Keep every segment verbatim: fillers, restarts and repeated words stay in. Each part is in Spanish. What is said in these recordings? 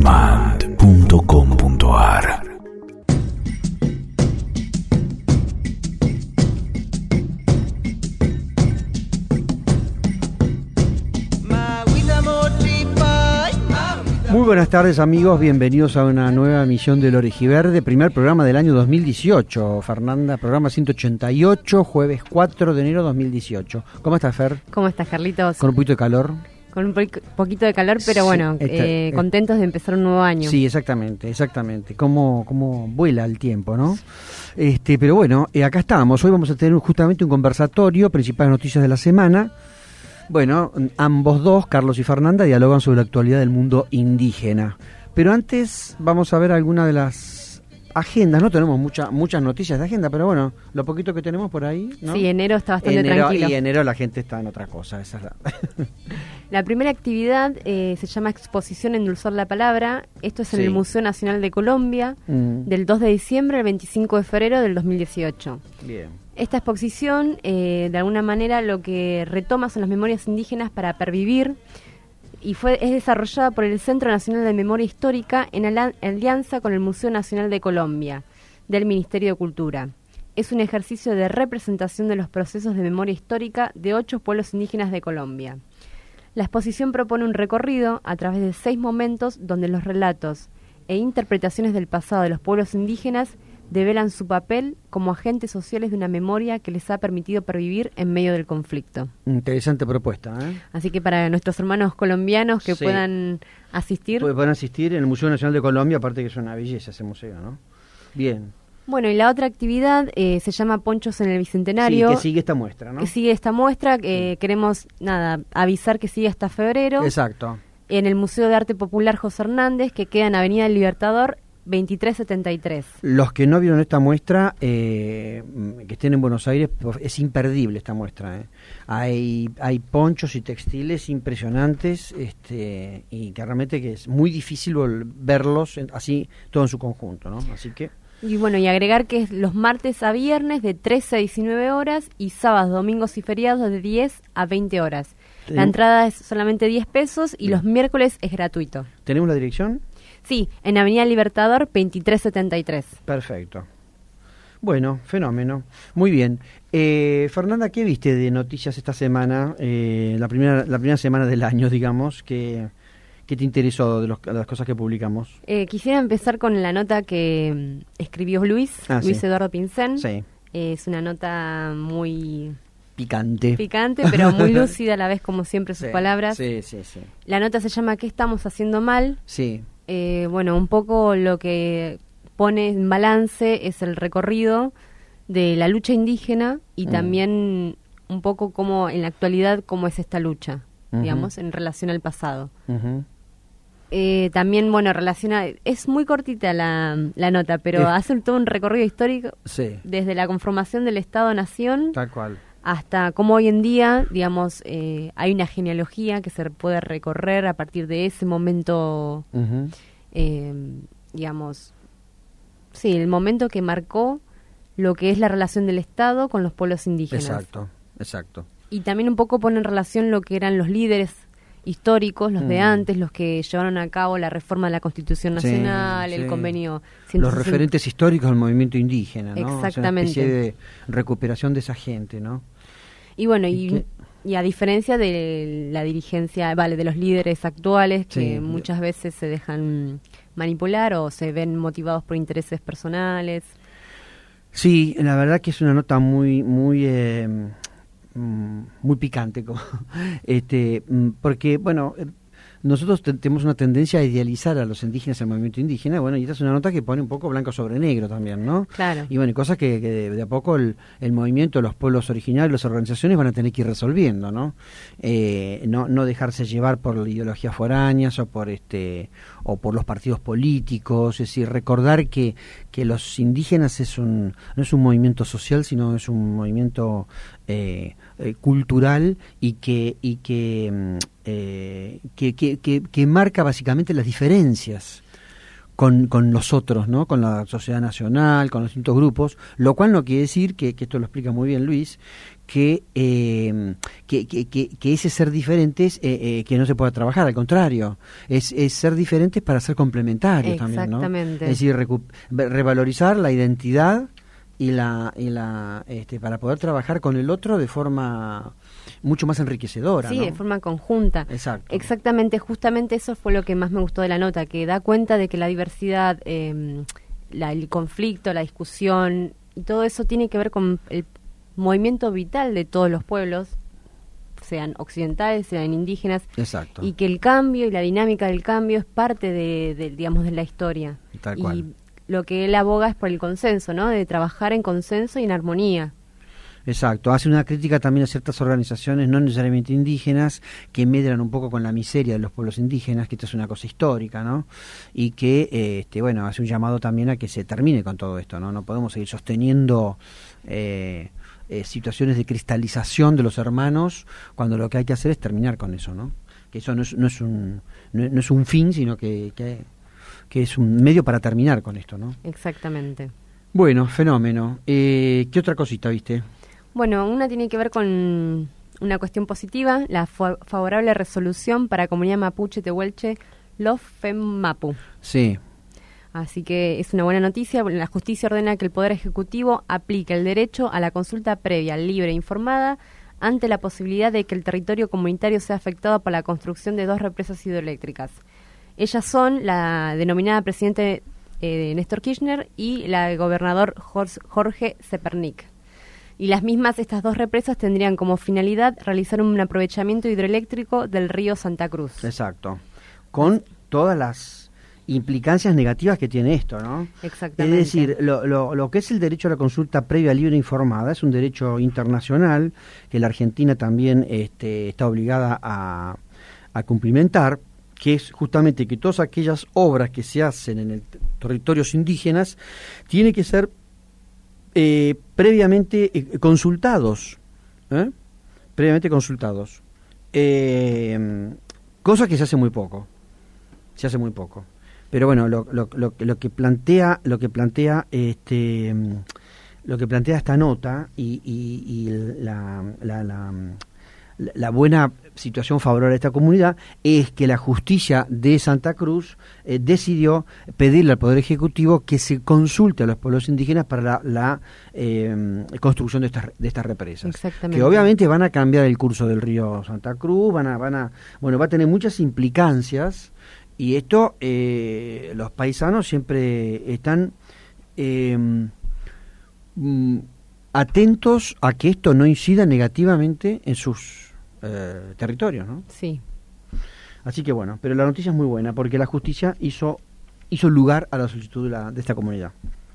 demand punto com punto ar. Muy buenas tardes, amigos, bienvenidos a una nueva emisión del Orejiverde, primer programa del año dos mil dieciocho. Fernanda, programa ciento ochenta y ocho, jueves cuatro de enero dos mil dieciocho. ¿Cómo estás, Fer? ¿Cómo estás, Carlitos? Con un poquito de calor. Con un po- poquito de calor, pero bueno, Sí, está, eh, eh, contentos de empezar un nuevo año. Sí, exactamente, exactamente. Cómo, cómo vuela el tiempo, ¿no? Este, pero bueno, eh, acá estamos. Hoy vamos a tener justamente un conversatorio, principales noticias de la semana. Bueno, ambos dos, Carlos y Fernanda, dialogan sobre la actualidad del mundo indígena. Pero antes vamos a ver alguna de las agendas. No tenemos mucha, muchas noticias de agenda, pero bueno, lo poquito que tenemos por ahí, ¿no? Sí, enero está bastante enero, tranquilo. Y enero la gente está en otra cosa, esa es la... La primera actividad eh, se llama Exposición Endulzar la Palabra. Esto es en Sí. el Museo Nacional de Colombia, Mm. del dos de diciembre al veinticinco de febrero del dos mil dieciocho. Bien. Esta exposición, eh, de alguna manera, lo que retoma son las memorias indígenas para pervivir, y fue es desarrollada por el Centro Nacional de Memoria Histórica en ala- alianza con el Museo Nacional de Colombia, del Ministerio de Cultura. Es un ejercicio de representación de los procesos de memoria histórica de ocho pueblos indígenas de Colombia. La exposición propone un recorrido a través de seis momentos donde los relatos e interpretaciones del pasado de los pueblos indígenas develan su papel como agentes sociales de una memoria que les ha permitido pervivir en medio del conflicto. Interesante propuesta, ¿eh? Así que para nuestros hermanos colombianos que Sí. puedan asistir... Pu- Pueden asistir en el Museo Nacional de Colombia, aparte que es una belleza ese museo, ¿no? Bien. Bueno, y la otra actividad eh, se llama Ponchos en el Bicentenario. Sí, que sigue esta muestra, ¿no? Que sigue esta muestra, que queremos, nada, avisar que sigue hasta febrero. Exacto. En el Museo de Arte Popular José Hernández, que queda en Avenida del Libertador, veintitrés setenta y tres. Los que no vieron esta muestra, eh, que estén en Buenos Aires, es imperdible esta muestra, ¿eh? Hay, hay ponchos y textiles impresionantes, este, y que realmente que es muy difícil vol- verlos en- así, todo en su conjunto, ¿no? Así que... Y bueno, y agregar que es los martes a viernes de trece a diecinueve horas y sábados, domingos y feriados de diez a veinte horas. Sí. La entrada es solamente diez pesos y Bien. los miércoles es gratuito. ¿Tenemos la dirección? Sí, en Avenida Libertador veintitrés setenta y tres. Perfecto. Bueno, fenómeno. Muy bien. Eh, Fernanda, ¿qué viste de noticias esta semana? Eh, la primera la primera semana del año, digamos, que... ¿Qué te interesó de, los, de las cosas que publicamos? Eh, quisiera empezar con la nota que mm, escribió Luis, Ah, Luis sí. Eduardo Pincén. Sí. Eh, es una nota muy Picante. picante, pero muy lúcida a la vez, como siempre, sus Sí, palabras. Sí, sí, sí. La nota se llama ¿Qué estamos haciendo mal? Sí. Eh, bueno, un poco lo que pone en balance es el recorrido de la lucha indígena y Mm. también un poco cómo en la actualidad cómo es esta lucha, Ujú. digamos, en relación al pasado. Ujú. Eh, también, bueno, relaciona, es muy cortita la, la nota, pero Es- hace todo un recorrido histórico Sí, desde la conformación del Estado-Nación tal cual. hasta cómo hoy en día, digamos, eh, hay una genealogía que se puede recorrer a partir de ese momento, Ujú. eh, digamos, sí, el momento que marcó lo que es la relación del Estado con los pueblos indígenas. Exacto, exacto. Y también un poco pone en relación lo que eran los líderes históricos, los de Mm. antes, los que llevaron a cabo la reforma de la Constitución Sí, Nacional, el sí. convenio Los ciento sesenta. referentes históricos del movimiento indígena, ¿no? O sea, una Exactamente. especie de recuperación de esa gente, ¿no? Y bueno, ¿Y y, qué? y a diferencia de la dirigencia, vale, de los líderes actuales que Sí. muchas veces se dejan manipular o se ven motivados por intereses personales. Sí, la verdad que es una nota muy, muy, eh, mm, muy picante, como, este, mm, porque bueno, eh, nosotros te- tenemos una tendencia a idealizar a los indígenas, al movimiento indígena, bueno, y esta es una nota que pone un poco blanco sobre negro también, ¿no? Claro. Y bueno, y cosas que, que de, de a poco el, el movimiento, los pueblos originarios, las organizaciones van a tener que ir resolviendo, ¿no? Eh, no, no dejarse llevar por ideologías foráneas o por este o por los partidos políticos, es decir, recordar que, que los indígenas es un no es un movimiento social, sino es un movimiento eh, eh, cultural y que y que, mm, eh, que, que, que que marca básicamente las diferencias con, con nosotros, ¿no? Con la sociedad nacional, con los distintos grupos, lo cual no quiere decir, que, que esto lo explica muy bien Luis, que, eh, que, que, que, que ese ser diferentes eh, eh, que no se pueda trabajar, al contrario, es, es ser diferentes para ser complementarios también, ¿no? Exactamente. Es decir, recu- revalorizar la identidad y la y la este, para poder trabajar con el otro de forma mucho más enriquecedora, Sí, ¿no? de forma conjunta. Exacto. Exactamente, justamente eso fue lo que más me gustó de la nota, que da cuenta de que la diversidad, eh, la, el conflicto, la discusión y todo eso tiene que ver con el movimiento vital de todos los pueblos, sean occidentales, sean indígenas, Exacto. y que el cambio y la dinámica del cambio es parte de, de digamos, de la historia. Tal y cual. lo que él aboga es por el consenso, ¿no? De trabajar en consenso y en armonía. Exacto, hace una crítica también a ciertas organizaciones no necesariamente indígenas que medran un poco con la miseria de los pueblos indígenas, que esto es una cosa histórica, ¿no? Y que, eh, este, bueno, hace un llamado también a que se termine con todo esto, ¿no? No podemos seguir sosteniendo eh, eh, situaciones de cristalización de los hermanos cuando lo que hay que hacer es terminar con eso, ¿no? Que eso no es, no es, un, no, no es un fin, sino que, que, que es un medio para terminar con esto, ¿no? Exactamente. Bueno, fenómeno. Eh, ¿Qué otra cosita viste? Bueno, una tiene que ver con una cuestión positiva, la fa- favorable resolución para comunidad mapuche tehuelche Los Fem Mapu. Sí. Así que es una buena noticia. La justicia ordena que el Poder Ejecutivo aplique el derecho a la consulta previa, libre e informada ante la posibilidad de que el territorio comunitario sea afectado por la construcción de dos represas hidroeléctricas. Ellas son la denominada presidente eh, Néstor Kirchner y la del gobernador Jorge Zepernik. Y las mismas, estas dos represas, tendrían como finalidad realizar un aprovechamiento hidroeléctrico del río Santa Cruz. Exacto. Con todas las implicancias negativas que tiene esto, ¿no? Exactamente. Es decir, lo, lo, lo que es el derecho a la consulta previa, libre e informada es un derecho internacional que la Argentina también este, está obligada a, a cumplimentar, que es justamente que todas aquellas obras que se hacen en el territorios indígenas tienen que ser Eh, previamente eh, consultados, ¿eh? previamente consultados, eh, cosa que se hace muy poco, se hace muy poco. Pero bueno, lo, lo, lo, lo que plantea, lo que plantea, este, lo que plantea esta nota y, y, y la, la, la, la buena situación favorable a esta comunidad es que la justicia de Santa Cruz eh, decidió pedirle al Poder Ejecutivo que se consulte a los pueblos indígenas para la, la eh, construcción de estas de estas represas. Exactamente. Que obviamente van a cambiar el curso del río Santa Cruz, van a, van a, bueno, va a tener muchas implicancias y esto eh, los paisanos siempre están eh, mm, atentos a que esto no incida negativamente en sus eh, territorios, ¿no? Sí. Así que bueno, pero la noticia es muy buena porque la justicia hizo hizo lugar a la solicitud de, la, de esta comunidad.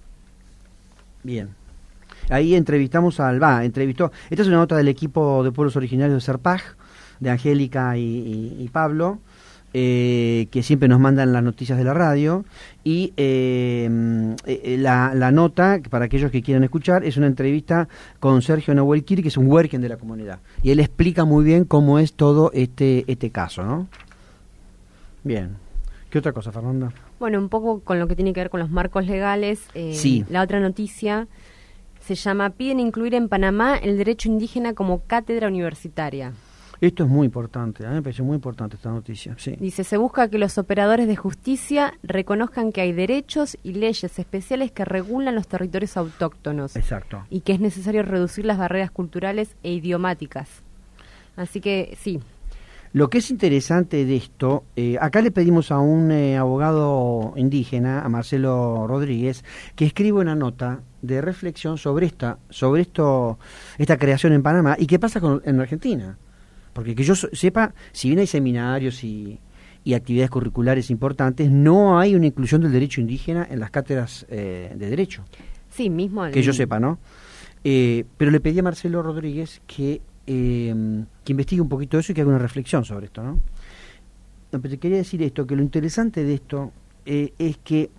Bien. Ahí entrevistamos a Alba, entrevistó, esta es una nota del equipo de pueblos originarios de Serpaj, de Angélica y, y, y Pablo, eh, que siempre nos mandan las noticias de la radio, y eh, eh, la, la nota, para aquellos que quieran escuchar, es una entrevista con Sergio Nahuel Kiri, que es un huerquen de la comunidad, y él explica muy bien cómo es todo este, este caso, ¿no? Bien. ¿Qué otra cosa, Fernanda? Bueno, un poco con lo que tiene que ver con los marcos legales, eh, sí. La otra noticia se llama: piden incluir en Panamá el derecho indígena como cátedra universitaria. Esto es muy importante, a mí me pareció muy importante esta noticia. Sí. Dice, se busca que los operadores de justicia reconozcan que hay derechos y leyes especiales que regulan los territorios autóctonos. Exacto. Y que es necesario reducir las barreras culturales e idiomáticas. Así que, sí. Lo que es interesante de esto, eh, acá le pedimos a un eh, abogado indígena, a Marcelo Rodríguez, que escriba una nota de reflexión sobre esta, sobre esto, esta creación en Panamá y qué pasa con, en Argentina. Porque que yo sepa, si bien hay seminarios y, y actividades curriculares importantes, no hay una inclusión del derecho indígena en las cátedras eh, de derecho. Sí, mismo. El... Que yo sepa, ¿no? Eh, pero le pedí a Marcelo Rodríguez que, eh, que investigue un poquito eso y que haga una reflexión sobre esto, ¿no? Pero te quería decir esto, que lo interesante de esto eh, es que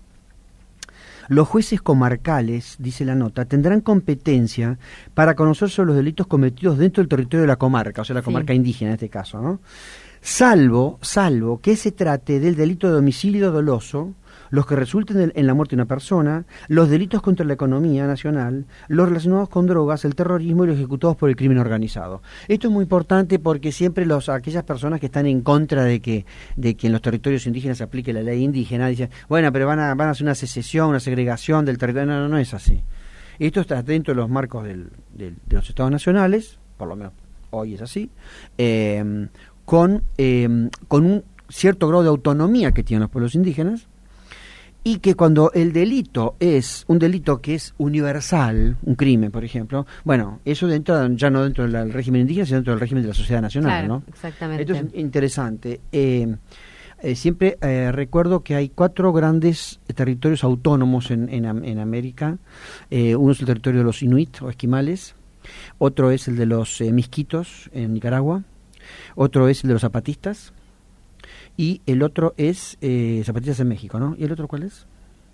los jueces comarcales, dice la nota, tendrán competencia para conocer sobre los delitos cometidos dentro del territorio de la comarca, o sea, la comarca sí. indígena en este caso, ¿no? Salvo, salvo que se trate del delito de homicidio doloso los que resulten en, en la muerte de una persona, los delitos contra la economía nacional, los relacionados con drogas, el terrorismo y los ejecutados por el crimen organizado. Esto es muy importante porque siempre los aquellas personas que están en contra de que de que en los territorios indígenas se aplique la ley indígena dicen, bueno, pero van a, van a hacer una secesión, una segregación del territorio. No, no, no es así. Esto está dentro de los marcos del, del, de los estados nacionales, por lo menos hoy es así, eh, con, eh, con un cierto grado de autonomía que tienen los pueblos indígenas, y que cuando el delito es un delito que es universal, un crimen, por ejemplo, bueno, eso dentro, ya no dentro del régimen indígena, sino dentro del régimen de la sociedad nacional, claro, ¿no? Exactamente. Esto es interesante. Eh, eh, siempre eh, recuerdo que hay cuatro grandes territorios autónomos en, en, en América. Eh, uno es el territorio de los inuit o esquimales, otro es el de los eh, misquitos en Nicaragua, otro es el de los zapatistas, y el otro es eh, zapatistas en México, ¿no? ¿Y el otro cuál es?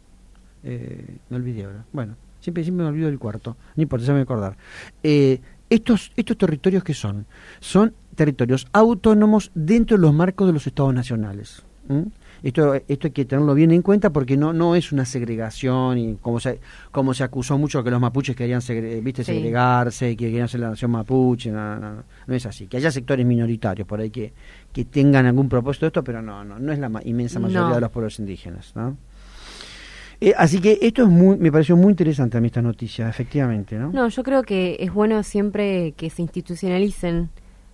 Eh, me olvidé ahora. Bueno, siempre, siempre me olvido del cuarto. No importa, ya me voy a acordar. Eh, estos, estos territorios, ¿qué son? Son territorios autónomos dentro de los marcos de los estados nacionales. ¿Mm? Esto, esto hay que tenerlo bien en cuenta porque no no es una segregación, y como se como se acusó mucho que los mapuches querían segre, viste sí. segregarse, que querían ser la nación mapuche. No, no, no es así. Que haya sectores minoritarios por ahí que, que tengan algún propósito de esto, pero no no no es la ma- inmensa mayoría no. de los pueblos indígenas, ¿no? Eh, así que esto es muy, me pareció muy interesante a mí esta noticia, efectivamente, ¿no? No, yo creo que es bueno siempre que se institucionalicen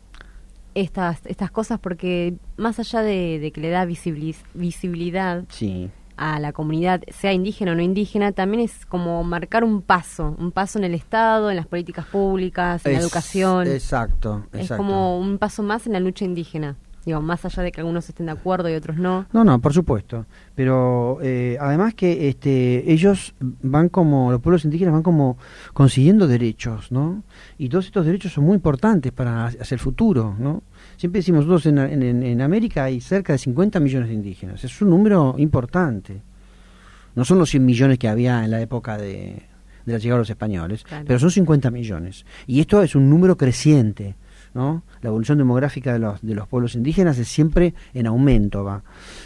estas estas cosas, porque más allá de, de que le da visibiliz, visibilidad sí. a la comunidad, sea indígena o no indígena, también es como marcar un paso, un paso en el Estado, en las políticas públicas, en es, la educación. Exacto, exacto. Es como un paso más en la lucha indígena. Digo, más allá de que algunos estén de acuerdo y otros no. No, no, por supuesto. Pero eh, además que este, ellos van como, los pueblos indígenas van como consiguiendo derechos, ¿no? Y todos estos derechos son muy importantes para hacia el futuro, ¿no? Siempre decimos, nosotros en, en, en América hay cerca de cincuenta millones de indígenas. Es un número importante. No son los cien millones que había en la época de, de la llegada de los españoles, claro. pero son cincuenta millones. Y esto es un número creciente, ¿no? La evolución demográfica de los de los pueblos indígenas es siempre en aumento, va.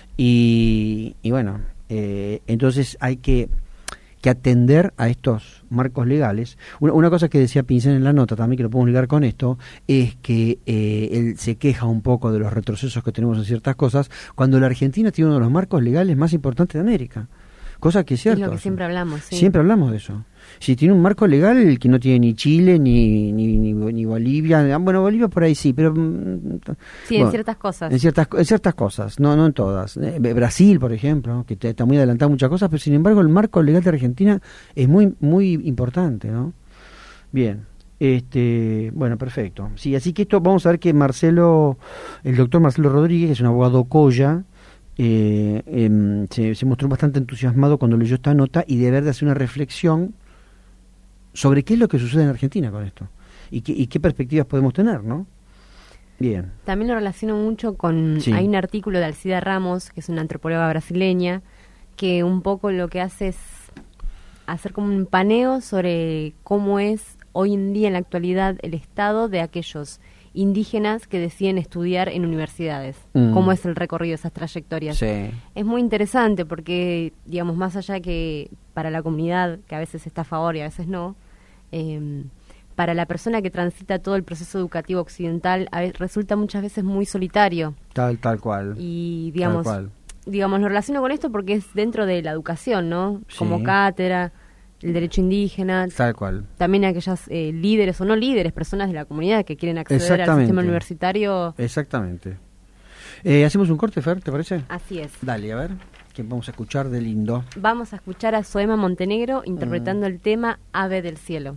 Y, y bueno, eh, entonces hay que, que atender a estos marcos legales. Una, una cosa que decía Pincel en la nota, también que lo podemos ligar con esto, es que eh, él se queja un poco de los retrocesos que tenemos en ciertas cosas, cuando la Argentina tiene uno de los marcos legales más importantes de América. Cosa que es cierto. Es lo que siempre hablamos, sí. Siempre hablamos de eso. Si tiene un marco legal que no tiene ni Chile, ni ni, ni, ni Bolivia. Bueno, Bolivia por ahí sí, pero... Sí, bueno, en ciertas cosas. En ciertas, en ciertas cosas, no no en todas. Eh, Brasil, por ejemplo, que te, está muy adelantado en muchas cosas, pero sin embargo el marco legal de Argentina es muy muy importante, ¿no? Bien. Este, bueno, perfecto. Sí, así que esto vamos a ver que Marcelo, el doctor Marcelo Rodríguez, que es un abogado coya, Eh, eh, se, se mostró bastante entusiasmado cuando leyó esta nota y de verdad hacer una reflexión sobre qué es lo que sucede en Argentina con esto y qué, y qué perspectivas podemos tener, ¿no? Bien. También lo relaciono mucho con, sí. hay un artículo de Alcida Ramos, que es una antropóloga brasileña, que un poco lo que hace es hacer como un paneo sobre cómo es hoy en día en la actualidad el estado de aquellos indígenas que deciden estudiar en universidades, mm. cómo es el recorrido de esas trayectorias. Sí. Es muy interesante porque, digamos, más allá que para la comunidad, que a veces está a favor y a veces no, eh, para la persona que transita todo el proceso educativo occidental, a veces, resulta muchas veces muy solitario. Tal, tal cual. Y, digamos, tal cual. digamos, lo relaciono con esto porque es dentro de la educación, ¿no? Sí. Como cátedra, el derecho indígena, tal cual. También aquellas eh, líderes o no líderes, personas de la comunidad que quieren acceder al sistema universitario. Exactamente. Eh, ¿Hacemos un corte, Fer, te parece? Así es. Dale, a ver, ¿qué vamos a escuchar de lindo? Vamos a escuchar a Soema Montenegro interpretando mm. el tema Ave del Cielo.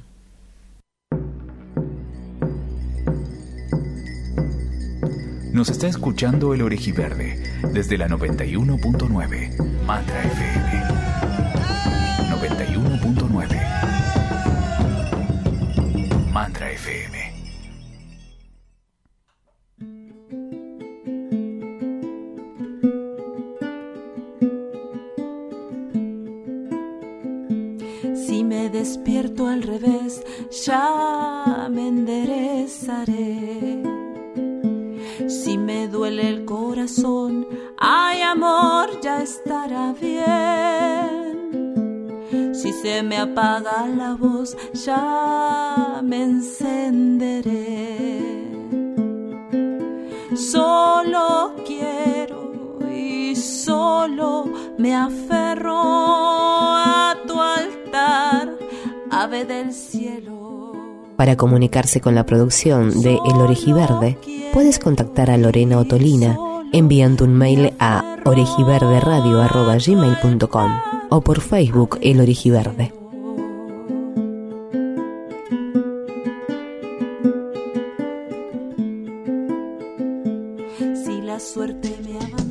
Nos está escuchando El Orejiverde desde la noventa y uno punto nueve Mantra F M. noventa y uno punto nueve Mantra F M. Si me despierto al revés, ya me enderezaré. Si me duele el corazón, Ay, amor, ya estará bien. Si se me apaga la voz, ya me encenderé. Solo quiero y solo me aferro a tu altar, ave del cielo. Para comunicarse con la producción de El Orejiverde, puedes contactar a Lorena Ottolina enviando un mail a orejiverderadio arroba gmail punto com o por Facebook El Orejiverde. Si la suerte me abandona.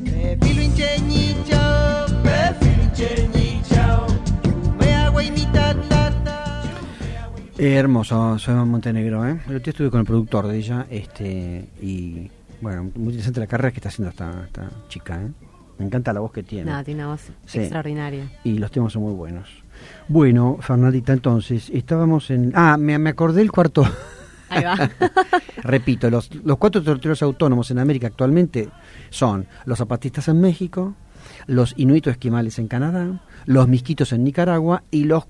Eh, hermoso, soy Montenegro, ¿eh? El otro día estuve con el productor de ella, este, y bueno, muy interesante la carrera que está haciendo esta, esta chica, ¿eh? Me encanta la voz que tiene. No, tiene una voz Sí. extraordinaria. Y los temas son muy buenos. Bueno, Fernandita, entonces, estábamos en... Ah, me, me acordé el cuarto... Ahí va. Repito, los, los cuatro territorios autónomos en América actualmente son los zapatistas en México, los inuitos esquimales en Canadá, los misquitos en Nicaragua y los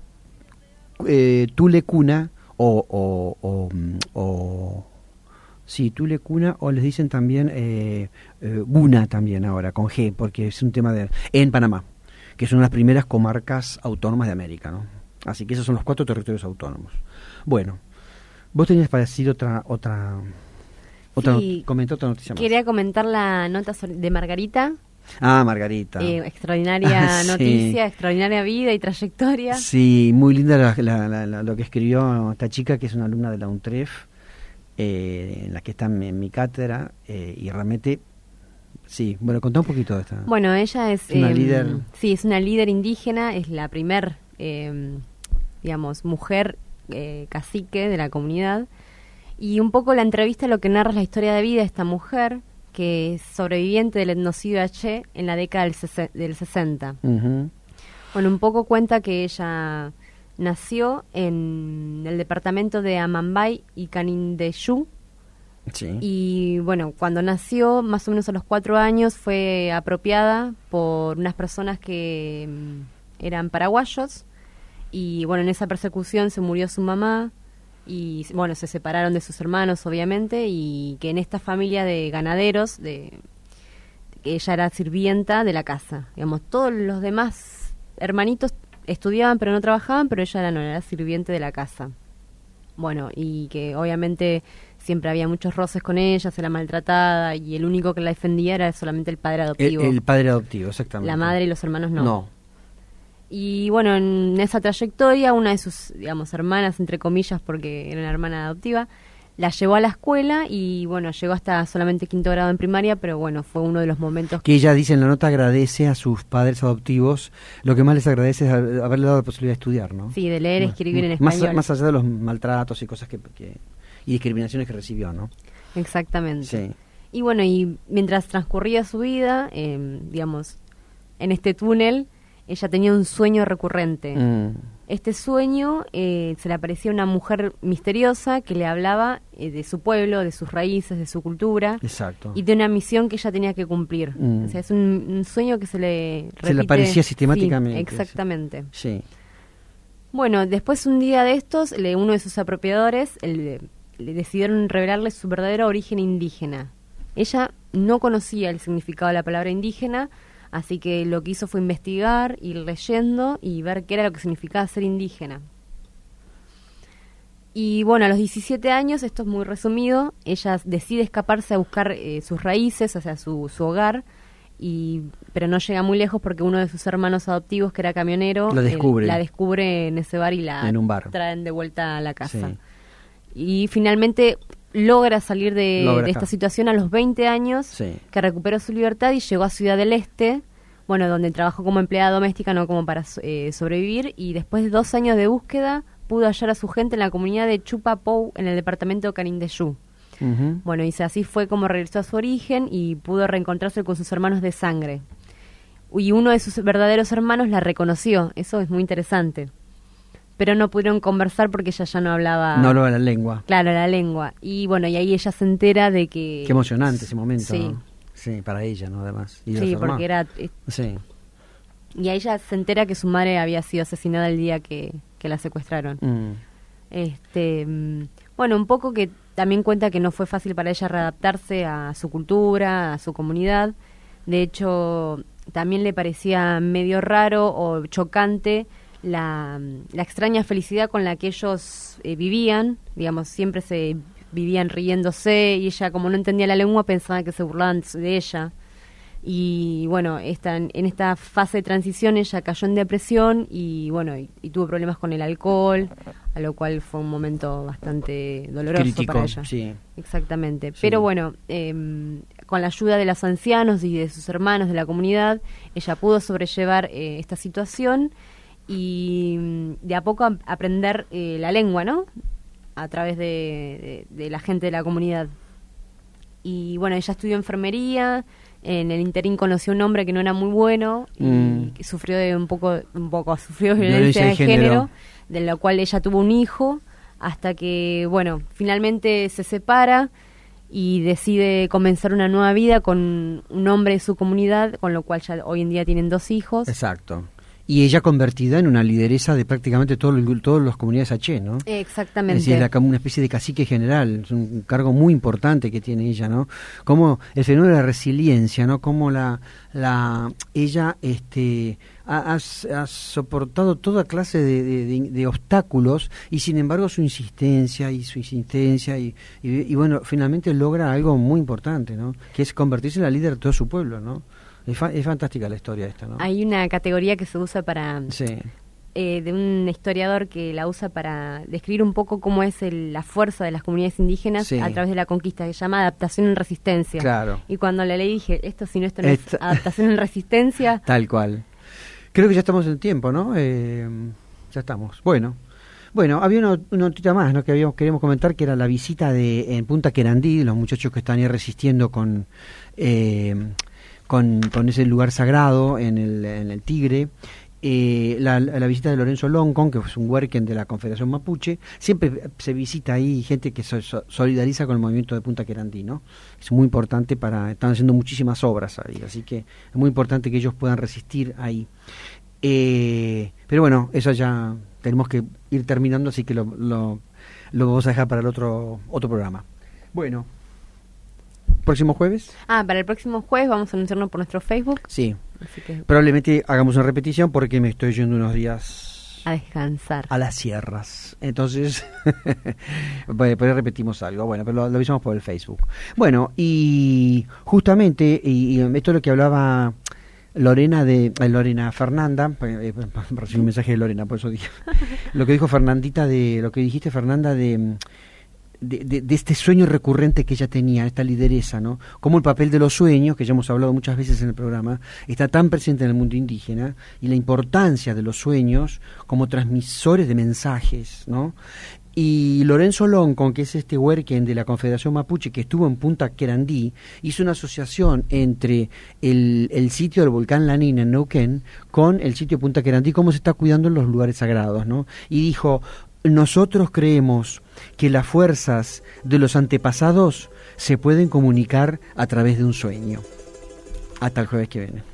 eh, Tulecuna o, o, o, o sí, Tulecuna, o les dicen también eh, eh, Guna también ahora, con G, porque es un tema de... en Panamá, que son las primeras comarcas autónomas de América, ¿no? Así que esos son los cuatro territorios autónomos. Bueno, vos tenías para decir otra, otra, otra, Sí, not- comentó otra noticia más. Quería comentar la nota sobre- de Margarita. Ah, Margarita. Eh, extraordinaria Sí. noticia, extraordinaria vida y trayectoria. Sí, muy linda la- la- la- la- lo que escribió esta chica, que es una alumna de la UNTREF, eh, en la que está en mi, en mi cátedra, eh, y realmente, sí, bueno, contá un poquito de esta. Bueno, ella es... Es una em, líder. Sí, es una líder indígena, es la primer, em, digamos, mujer eh, cacique de la comunidad. Y un poco la entrevista lo que narra es la historia de vida de esta mujer, que es sobreviviente del etnocidio H en la década del, sesen- del sesenta. Ujú. Bueno, un poco cuenta que ella nació en el departamento de Amambay y Canindeyú. Sí. Y bueno, cuando nació, más o menos a los cuatro años, fue apropiada por unas personas que mm, eran paraguayos. Y bueno, en esa persecución se murió su mamá. Y bueno, se separaron de sus hermanos, obviamente. Y que en esta familia de ganaderos, de que ella era sirvienta de la casa. Digamos, todos los demás hermanitos estudiaban pero no trabajaban, pero ella era, no, era sirviente de la casa. Bueno, y que obviamente siempre había muchos roces con ella, se la maltratada, y el único que la defendía era solamente el padre El, adoptivo. el padre adoptivo, exactamente. La madre y los hermanos no. No. Y bueno, en esa trayectoria, una de sus, digamos, hermanas, entre comillas, porque era una hermana adoptiva, la llevó a la escuela y bueno, llegó hasta solamente quinto grado en primaria, pero bueno, fue uno de los momentos Que ella dice en la nota, agradece a sus padres adoptivos, lo que más les agradece es a- haberle dado la posibilidad de estudiar, ¿no? sí, de leer y escribir en más, español. más allá de los maltratos y cosas que, que y discriminaciones que recibió, ¿no? Exactamente. Sí. Y bueno, y mientras transcurría su vida, eh, digamos, en este túnel, ella tenía un sueño recurrente. Mm. Este sueño eh, se le aparecía una mujer misteriosa que le hablaba eh, de su pueblo, de sus raíces, de su cultura Exacto. y de una misión que ella tenía que cumplir. Mm. O sea, es un, un sueño que se le repite. Se le aparecía sistemáticamente. Sí, exactamente. Sí. Bueno, después un día de estos, le, uno de sus apropiadores el- le decidieron revelarle su verdadero origen indígena. Ella no conocía el significado de la palabra indígena, así que lo que hizo fue investigar, ir leyendo y ver qué era lo que significaba ser indígena. Y bueno, a los diecisiete años, esto es muy resumido, ella decide escaparse a buscar eh, sus raíces, o sea, su, su hogar, y pero no llega muy lejos porque uno de sus hermanos adoptivos, que era camionero, Lo descubre. eh, la descubre en ese bar y la En un bar. traen de vuelta a la casa. Sí. Y finalmente logra salir de, Logra de esta escapar. situación a los veinte años, Sí. que recuperó su libertad y llegó a Ciudad del Este, bueno, donde trabajó como empleada doméstica, no como para eh, sobrevivir, y después de dos años de búsqueda pudo hallar a su gente en la comunidad de Chupapou, en el departamento de Canindeyú. Ujú. Bueno, y así fue como regresó a su origen y pudo reencontrarse con sus hermanos de sangre. Y uno de sus verdaderos hermanos la reconoció, eso es muy interesante. Pero no pudieron conversar porque ella ya no hablaba... No hablaba la lengua. Claro, la lengua. Y bueno, y ahí ella se entera de que... Qué emocionante ese momento. Sí. ¿no? sí, para ella, ¿no? Además. Y Sí, los hermanos. porque era... eh, Sí, Y a ella se entera que su madre había sido asesinada el día que, que la secuestraron. mm, Este, mm, bueno, un poco que también cuenta que no fue fácil para ella readaptarse a su cultura, a su comunidad. De hecho, también le parecía medio raro o chocante la, la extraña felicidad con la que ellos eh, vivían. Digamos, siempre se vivían riéndose y ella, como no entendía la lengua, pensaba que se burlaban de ella. Y bueno, esta, en esta fase de transición ella cayó en depresión y bueno, y, y tuvo problemas con el alcohol, a lo cual fue un momento bastante doloroso crítico, para ella. sí. Exactamente. Sí. Pero bueno, eh, con la ayuda de los ancianos y de sus hermanos de la comunidad, ella pudo sobrellevar eh, esta situación y mm, de a poco a- aprender eh, la lengua, ¿no? A través de, de- de la gente de la comunidad. Y bueno, ella estudió enfermería. En el interín conoció a un hombre que no era muy bueno y Mm. que sufrió de un poco, un poco sufrió Violencia violencia de de género. género, de la cual ella tuvo un hijo, hasta que, bueno, finalmente se separa y decide comenzar una nueva vida con un hombre de su comunidad, con lo cual ya hoy en día tienen dos hijos. Exacto. Y ella convertida en una lideresa de prácticamente todo el- todas las comunidades H, ¿no? Exactamente. Es decir, la- como una especie de cacique general, es un cargo muy importante que tiene ella, ¿no? Como el fenómeno de la resiliencia, ¿no? Como la, la ella este, ha, ha s- ha soportado toda clase de, de- de- de obstáculos y sin embargo su insistencia y su insistencia y, y, y bueno, finalmente logra algo muy importante, ¿no? Que es convertirse en la líder de todo su pueblo, ¿no? Es, fa- es fantástica la historia esta, ¿no? Hay una categoría que se usa para... Sí. eh, de un historiador que la usa para describir un poco cómo es el- la fuerza de las comunidades indígenas Sí. a través de la conquista, que se llama adaptación en resistencia. Claro. Y cuando la leí dije, esto si no, esto no Esta- es adaptación en resistencia. Tal cual. Creo que ya estamos en tiempo, ¿no? Eh, ya estamos. Bueno. Bueno, había una, una notita más, ¿no? Que habíamos, queríamos comentar, que era la visita de en Punta Querandí, los muchachos que están ahí resistiendo con, eh, con, con ese lugar sagrado en el, en el Tigre. Eh, la, la visita de Lorenzo Loncon, que es un huerquen de la Confederación Mapuche. Siempre se visita ahí gente que se so- solidariza con el movimiento de Punta Querandí, ¿no? Es muy importante para... Están haciendo muchísimas obras ahí, así que es muy importante que ellos puedan resistir ahí. Eh, pero bueno, eso ya tenemos que ir terminando, así que lo, lo, lo vamos a dejar para el otro, otro programa. Bueno, ¿próximo jueves? Ah, para el próximo jueves vamos a anunciarnos por nuestro Facebook. Sí. Así que Probablemente hagamos una repetición porque me estoy yendo unos días a descansar. a las sierras. Entonces, bueno, pues repetimos algo. Bueno, pero lo, lo avisamos por el Facebook. Bueno, y justamente, y, y esto es lo que hablaba Lorena de eh, Lorena Fernanda, eh, recibí un mensaje de Lorena, por eso dije. Lo que dijo Fernandita, de lo que dijiste, Fernanda, de... De, de, de este sueño recurrente que ella tenía, esta lideresa, ¿no? Como el papel de los sueños, que ya hemos hablado muchas veces en el programa, está tan presente en el mundo indígena, y la importancia de los sueños como transmisores de mensajes, ¿no? Y Lorenzo Loncon, que es este huerquen de la Confederación Mapuche, que estuvo en Punta Querandí, hizo una asociación entre el, el sitio del volcán Lanín en Neuquén con el sitio de Punta Querandí, cómo se está cuidando en los lugares sagrados, ¿no? Y dijo, nosotros creemos que las fuerzas de los antepasados se pueden comunicar a través de un sueño. Hasta el jueves que viene.